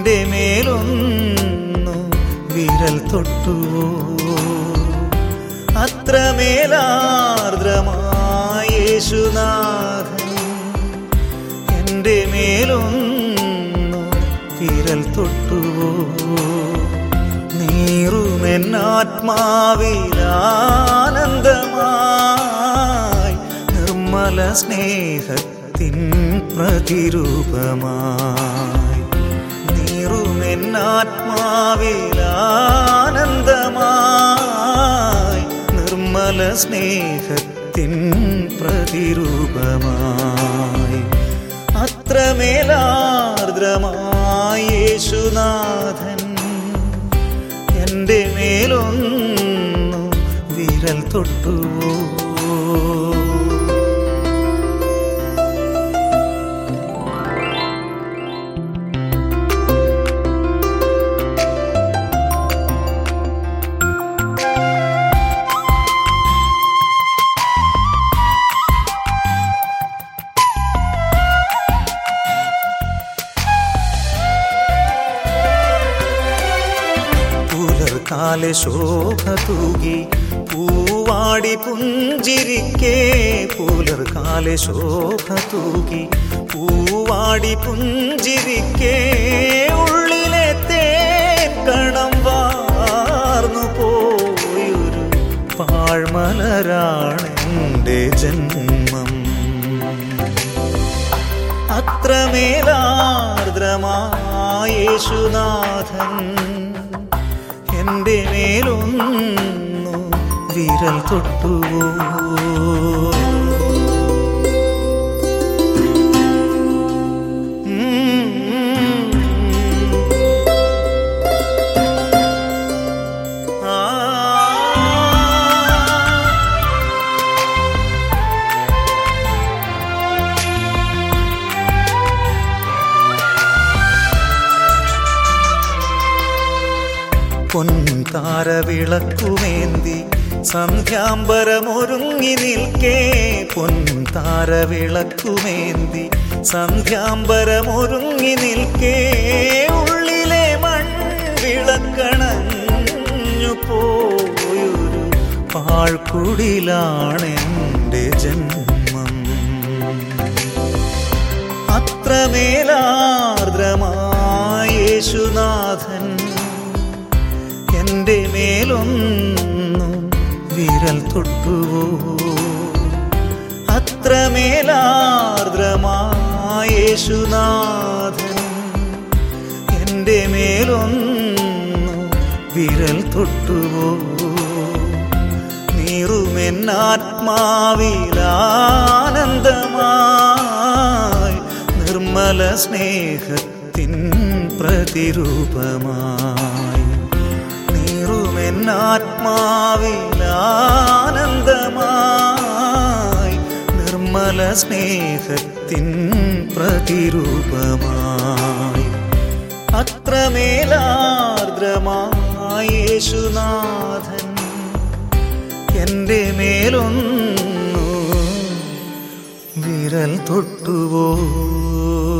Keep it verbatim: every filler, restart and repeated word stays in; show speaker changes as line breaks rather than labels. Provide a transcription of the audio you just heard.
എൻ്റെ മേലൊന്നു വിരൽ തൊട്ടുവോ? അത്രമേലാർദ്രമായ യേശുനാഥൻ എൻ്റെ മേലൊന്നു വിരൽ തൊട്ടുവോ? നീറുമെന്നാത്മാവിലാനന്ദമായി നിർമ്മല സ്നേഹത്തിൻ പ്രതിരൂപമായി. നീറുമെന്നാത്മാവിലാനന്ദമായി നിർമ്മല സ്നേഹത്തിൻ പ്രതിരൂപമായി. അത്രമേലാർദ്രമായ യേശുനാഥൻ എൻ്റെ മേലൊന്നു വിരൽ തൊട്ടുവോ? കാലെ ശോഭ തൂകി പൂവാടി പുഞ്ചിരിക്കേ, പുലർകാലെ ശോഭ തൂകി പൂവാടി പുഞ്ചിരിക്കേ, ഉള്ളിലെ തേൻ കണം വാർന്നു പോയൊരു പാഴ്മലരാണെൻ്റെ ജന്മം. അത്രമേലാർദ്രമായ യേശുനാഥൻ എൻ്റെ മേലൊന്നു വിരൽ തൊട്ടുവോ? പൊൻതാരവിളക്കുമേന്തി സന്ധ്യാംബരമൊരുങ്ങി നിൽക്കേ, പൊൻതാരവിളക്കുമേന്തി സന്ധ്യാംബരമൊരുങ്ങി നിൽക്കേ, ഉള്ളിലെ മൺവിളക്കണഞ്ഞു പോയൊരു പാഴ്ക്കുടിലാണെൻ്റെ ജന്മം. അത്രമേലാർദ്രമായ യേശുനാഥൻ എൻ്റെ മേലൊന്നു വിരൽ തൊട്ടുവോ? അത്രമേലാർദ്രമായ യേശുനാഥൻ എൻ്റെ മേലൊന്നു വിരൽ തൊട്ടുവോ? നീറുമെന്നാത്മാവിലാനന്ദമായി നിർമ്മല സ്നേഹത്തിൻ പ്രതിരൂപമായി. നീറുമെന്നാത്മാവിലാനന്ദമായി നിർമ്മല സ്നേഹത്തിൻ പ്രതിരൂപമായി. അത്രമേലാർദ്രമായ യേശുനാഥൻ എൻ്റെ മേലൊന്നു വിരൽ തൊട്ടുവോ?